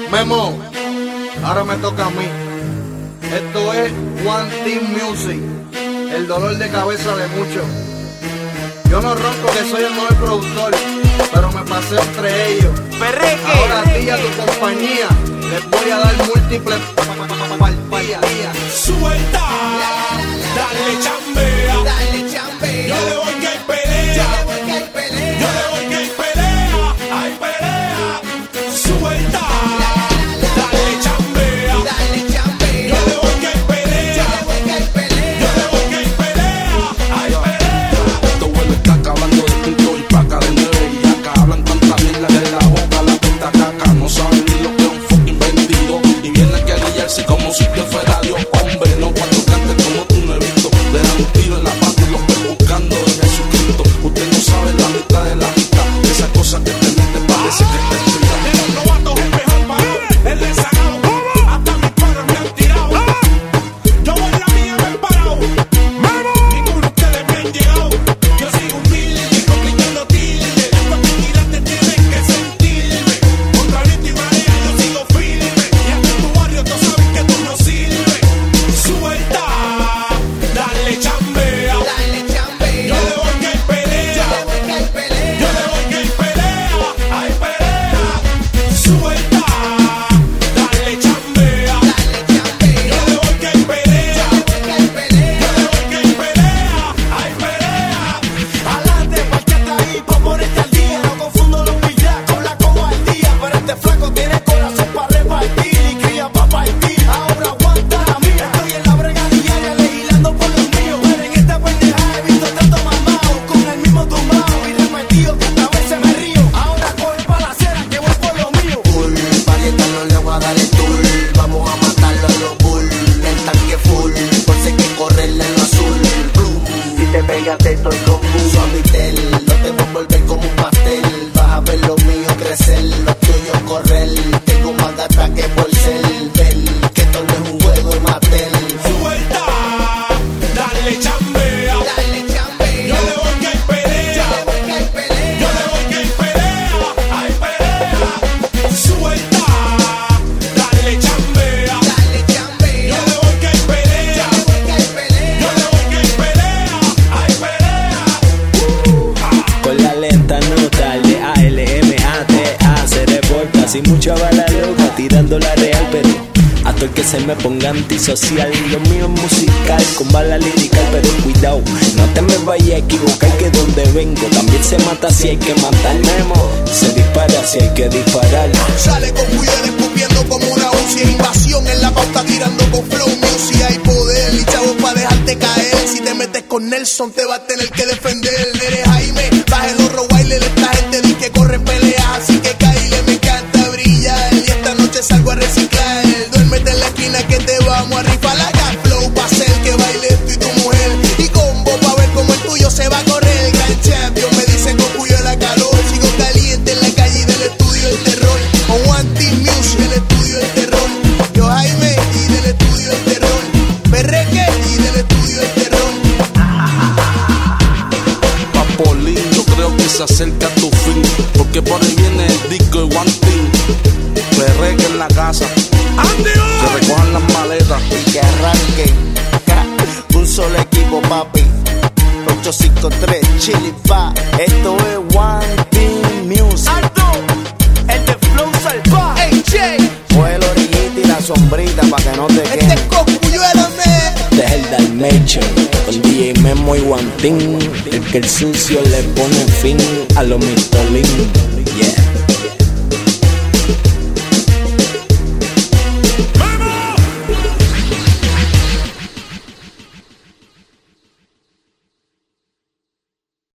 Memo, ahora me toca a mí. Esto es One Team Music, el dolor de cabeza de muchos. Yo no ronco que soy el mejor productor, pero me paseo entre ellos. Perreque. Ahora a ti y a tu compañía les voy a dar múltiples palpallas. Suelta, dale chambea, yo le voy que hay pelea, yo le voy que hay pelea, hay pelea. Suelta, dale chambea, yo le voy que hay pelea, yo le voy que hay pelea, hay pelea. Estos huevos están hablando de punto y paca de nueve y acá hablan tanta mierda de la boca, la puta caca. No saben ni lo que es un fucking vendido y vienen aquí a guiarse como si te fuera Dios. Hombre, no cuando cantes como tú no he visto. Le dan un tiro en la pata y los ves buscando de Jesucristo. Usted no sabe la mitad de la mitad de esas cosas que te meten, parece que te estudian. De los novatos es mejor parado, el rezagado, hasta mis padres me han tirado. Yo voy la mía me he parado, ninguno de ustedes me han llegado. Yo sigo humilde, complicando tilde, estos vigilantes tienen que sentirme. Contra viento y marea yo sigo firme, y hasta en tu barrio tú sabes que tú no sirves. Suelta, dale chambea, yo le voy que hay pelea, yo le voy que hay pelea, hay pelea. Suelta, dale chambea, yo le voy que hay pelea, yo le voy que hay pelea, hay pelea. Adelante, porque está ahí pa' ponerte al día. No confundo los pillas con la cobardía, pero este flaco tiene corazón pa' repartir y cría pa' partir. Ahora aguanta la mía, estoy en la brega diaria legislando por los míos. Pero en esta pendejada he visto tanto mamado con el mismo tumbado y repetido que esta vez se me río. Ahora coge pa' la acera que voy por lo mío. Pa' que no le voy a dar el tour. Vamos a matarlo a los bull. El tanque full, por si hay que correrle en lo azul. Blue. Si te pegas te estoy con boom. Suavitel, no te voy a volver como un pastel. Vas a ver lo mío crecer, lo tuyo correr. Tengo más data que por ser. Ven, que esto no es un juego de Mattel. Suelta, dale chambea, yo le voy que hay pelea, yo le voy que hay pelea, hay pelea. Suelta, dale chambea, yo le voy que hay pelea, yo le voy que hay pelea, hay pelea. Con la lenta nota de ALMATA se reporta sin mucha bala loca, tirando la real, pero a todo el que se me ponga antisocial. Lo mío es musical, con bala lirical, pero cuidado, no te me vayas a equivocar, que donde vengo también se mata si hay que matar. Memo, se dispara si hay que disparar. Sale con cuidado escupiendo como una UCI. Invasión en la pauta tirando con flow music. Hay poder y chavos pa' dejarte caer. Si te metes con Nelson te va a tener que defender. Eres Jaime, baje los Rottweiler. Esta gente dice que corre peleas, así que caíle, me encanta brillar. Y esta noche salgo a reciclar. Duérmete en la esquina que te vamos a rifar. Haga flow pa' hacer que baile tú y tu mujer. Y combo pa' ver como el tuyo se va a correr. El gran champion me dice con cuyo la calor. Sigo caliente en la calle del estudio del terror. Con One Team Music, el estudio del terror. Yo Jaime y del estudio del terror. Perreque y del estudio del terror. Papolín, yo creo que se acerca a tu fin, porque por ahí viene el disco de One Team. Perreque en la casa, que recojan las maletas. Y que arranque. Un solo equipo, papi. 853 Chili Pa. Esto es One Team Music. Alto, el de Flow Salva. Coge el orillita y la sombrita pa' que no te Este quede. es Coscuyuela, man. Deja el Dalmation con DJ Memo y One Team, el que el sucio le pone fin a los mistolín. Yeah.